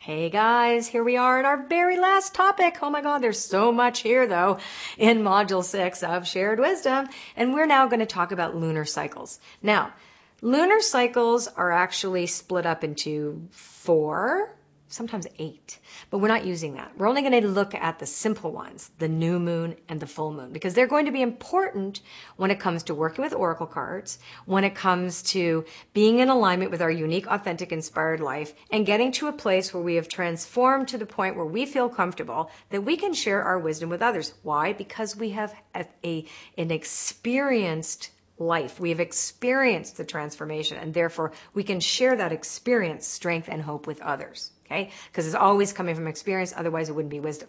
Hey guys, here we are at our very last topic. Oh my God, there's so much here though in Module 6 of Shared Wisdom. And we're now going to talk about lunar cycles. Now, lunar cycles are actually split up into 4, sometimes 8, but we're not using that. We're only going to look at the simple ones, the new moon and the full moon, because they're going to be important when it comes to working with oracle cards, when it comes to being in alignment with our unique, authentic, inspired life, and getting to a place where we have transformed to the point where we feel comfortable that we can share our wisdom with others. Why? Because we have an experienced life. We have experienced the transformation, and therefore we can share that experience, strength, and hope with others. Okay? Because it's always coming from experience. Otherwise, it wouldn't be wisdom.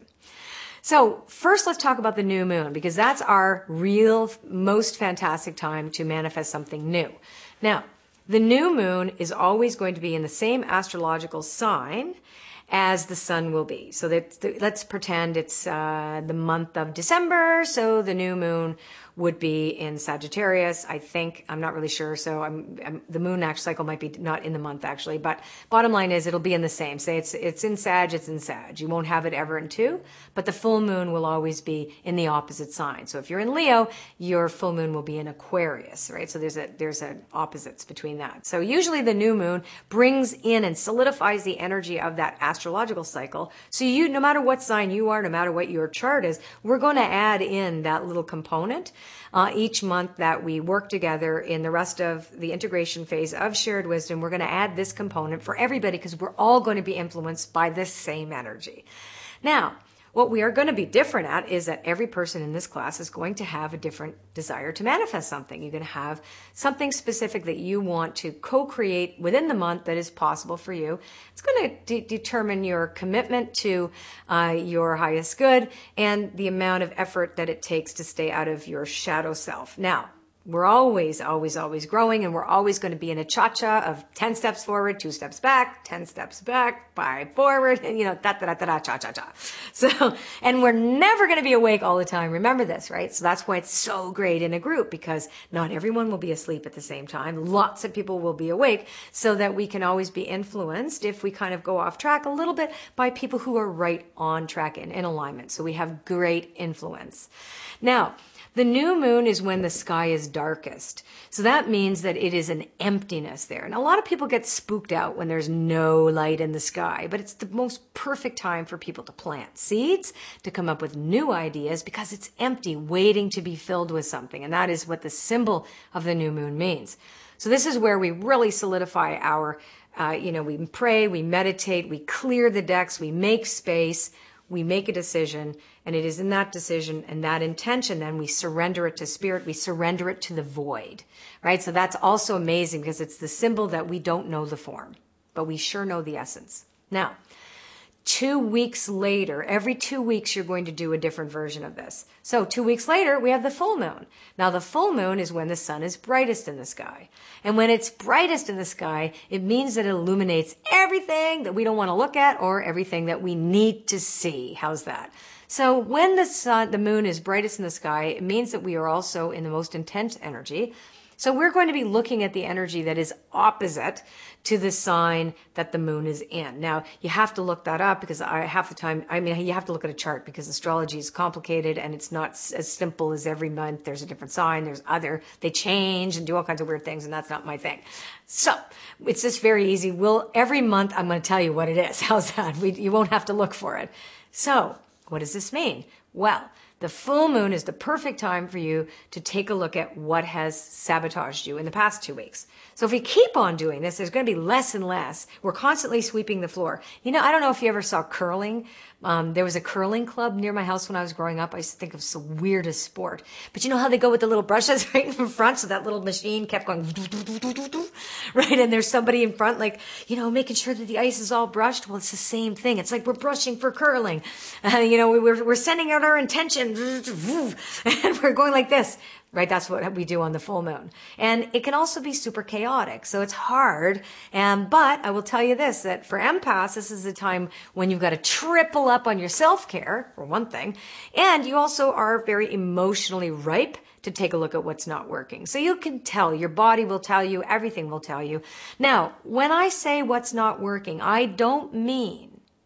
So first, let's talk about the new moon, because that's our real, most fantastic time to manifest something new. Now, the new moon is always going to be in the same astrological sign as the sun will be. So let's pretend it's the month of December. So the new moon would be in Sagittarius, I think. I'm not really sure. So the moon cycle might be not in the month actually, but bottom line is it'll be in the same. Say it's in Sag, it's in Sag. You won't have it ever in 2, but the full moon will always be in the opposite sign. So if you're in Leo, your full moon will be in Aquarius, right? So there's an opposites between that. So usually the new moon brings in and solidifies the energy of that astrological cycle. So no matter what sign you are, no matter what your chart is, we're going to add in that little component each month that we work together in the rest of the integration phase of Shared Wisdom. We're going to add this component for everybody because we're all going to be influenced by this same energy. Now, what we are going to be different at is that every person in this class is going to have a different desire to manifest something. You're going to have something specific that you want to co-create within the month that is possible for you. It's going to determine your commitment to your highest good and the amount of effort that it takes to stay out of your shadow self. Now, we're always, always, always growing, and we're always going to be in a cha-cha of 10 steps forward, 2 steps back, 10 steps back, 5 forward, and da-da-da-da-da, cha-cha-cha. So, and we're never going to be awake all the time. Remember this, right? So that's why it's so great in a group, because not everyone will be asleep at the same time. Lots of people will be awake, so that we can always be influenced if we kind of go off track a little bit by people who are right on track and in alignment. So we have great influence. Now, the new moon is when the sky is darkest. So that means that it is an emptiness there. And a lot of people get spooked out when there's no light in the sky, but it's the most perfect time for people to plant seeds, to come up with new ideas, because it's empty, waiting to be filled with something. And that is what the symbol of the new moon means. So this is where we really solidify our, we pray, we meditate, we clear the decks, we make space, we make a decision, and it is in that decision and that intention, then we surrender it to spirit, we surrender it to the void, right? So that's also amazing because it's the symbol that we don't know the form, but we sure know the essence. Now, 2 weeks later, every 2 weeks, you're going to do a different version of this. So 2 weeks later, we have the full moon. Now, the full moon is when the sun is brightest in the sky. And when it's brightest in the sky, it means that it illuminates everything that we don't want to look at or everything that we need to see. How's that? So when the moon is brightest in the sky, it means that we are also in the most intense energy. So we're going to be looking at the energy that is opposite to the sign that the moon is in. Now, you have to look that up because you have to look at a chart because astrology is complicated and it's not as simple as every month. There's a different sign. They change and do all kinds of weird things, and that's not my thing. So it's just very easy. Every month I'm going to tell you what it is. How's that? You won't have to look for it. So what does this mean? Well, the full moon is the perfect time for you to take a look at what has sabotaged you in the past 2 weeks. So if we keep on doing this, there's going to be less and less. We're constantly sweeping the floor. I don't know if you ever saw curling. There was a curling club near my house when I was growing up. I used to think it was the weirdest sport. But you know how they go with the little brushes right in front? So that little machine kept going, right? And there's somebody in front, making sure that the ice is all brushed. Well, it's the same thing. It's like we're brushing for curling. We're sending out our intention and we're going like this. Right? That's what we do on the full moon. And it can also be super chaotic. So it's hard. But I will tell you this, that for empaths, this is the time when you've got to triple up on your self-care, for one thing. And you also are very emotionally ripe to take a look at what's not working. So you can tell, your body will tell you, everything will tell you. Now, when I say what's not working, I don't mean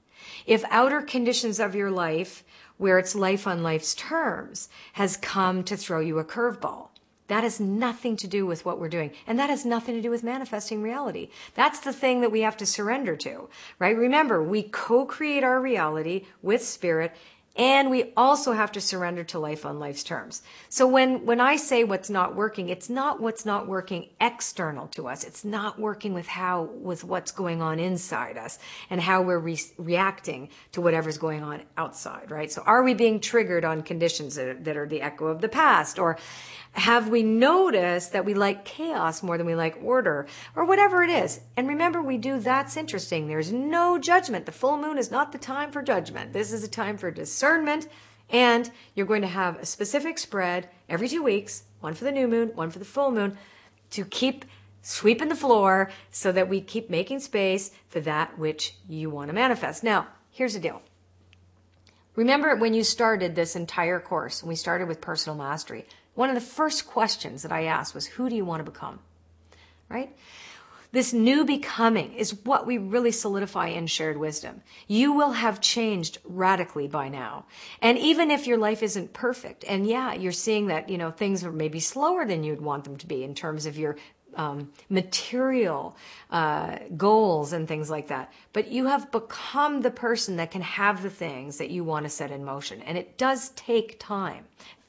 If outer conditions of your life, where it's life on life's terms, has come to throw you a curveball, that has nothing to do with what we're doing. And that has nothing to do with manifesting reality. That's the thing that we have to surrender to, right? Remember, we co-create our reality with spirit, and we also have to surrender to life on life's terms. So when I say what's not working, it's not what's not working external to us. It's not working with what's going on inside us and how we're reacting to whatever's going on outside, right? So are we being triggered on conditions that are the echo of the past? Or have we noticed that we like chaos more than we like order, or whatever it is? And remember, that's interesting. There's no judgment. The full moon is not the time for judgment. This is a time for discernment. And you're going to have a specific spread every 2 weeks, one for the new moon, one for the full moon, to keep sweeping the floor so that we keep making space for that which you want to manifest. Now, here's the deal. Remember when you started this entire course, and we started with personal mastery, one of the first questions that I asked was, who do you want to become? Right? This new becoming is what we really solidify in shared wisdom. You will have changed radically by now. And even if your life isn't perfect, and yeah, you're seeing that, things are maybe slower than you'd want them to be in terms of your material goals and things like that. But you have become the person that can have the things that you want to set in motion. And it does take time.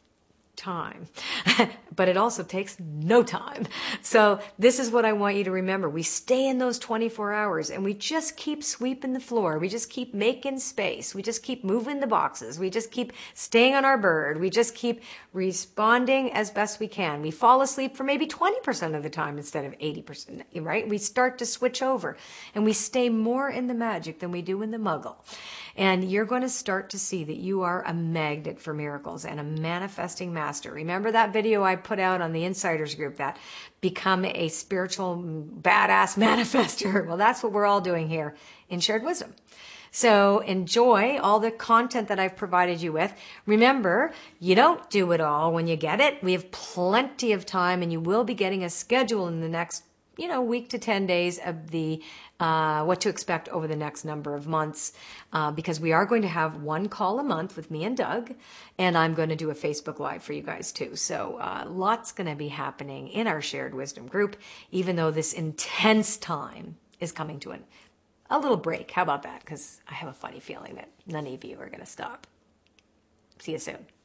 But it also takes no time. So this is what I want you to remember. We stay in those 24 hours and we just keep sweeping the floor. We just keep making space. We just keep moving the boxes. We just keep staying on our bird. We just keep responding as best we can. We fall asleep for maybe 20% of the time instead of 80%, right? We start to switch over and we stay more in the magic than we do in the muggle. And you're going to start to see that you are a magnet for miracles and a manifesting master. Remember that video I put out on the Insiders group, that become a spiritual badass manifester? Well, that's what we're all doing here in Shared Wisdom. So enjoy all the content that I've provided you with. Remember, you don't do it all when you get it. We have plenty of time, and you will be getting a schedule in the next week to 10 days of the what to expect over the next number of months, because we are going to have one call a month with me and Doug, and I'm going to do a Facebook Live for you guys too. So lots going to be happening in our Shared Wisdom group, even though this intense time is coming to a little break. How about that? Because I have a funny feeling that none of you are going to stop. See you soon.